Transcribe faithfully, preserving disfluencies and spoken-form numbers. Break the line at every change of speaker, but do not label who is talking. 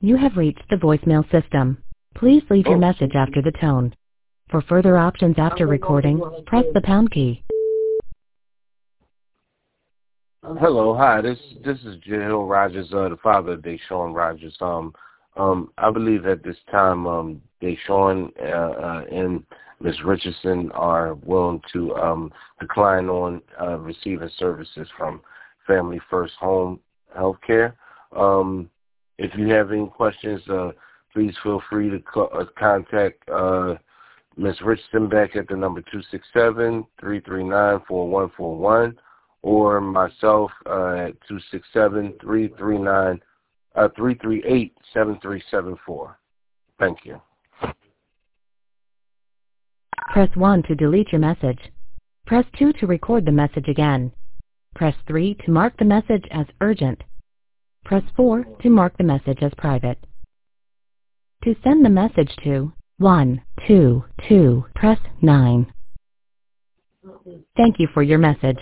You have reached the voicemail system. Please leave your
Oh,
message after the tone. For further options after recording, press the pound key.
hello, hi. This this is Jill Rogers, uh, the father of Deshaun Rogers. Um, um, I believe at this time, um, Deshaun uh, uh, and Miz Richardson are willing to um decline on uh, receiving services from Family First Home Healthcare. Um, if you have any questions, uh, please feel free to co- uh, contact uh. Miz Richardson back at the number two six seven, three three nine, four one four one, or myself uh, at two six seven, three three nine, uh, three three eight, seven three seven four. Thank you.
Press one to delete your message. Press two to record the message again. Press three to mark the message as urgent. Press four to mark the message as private. To send the message to one two two, press nine. Thank you for your message.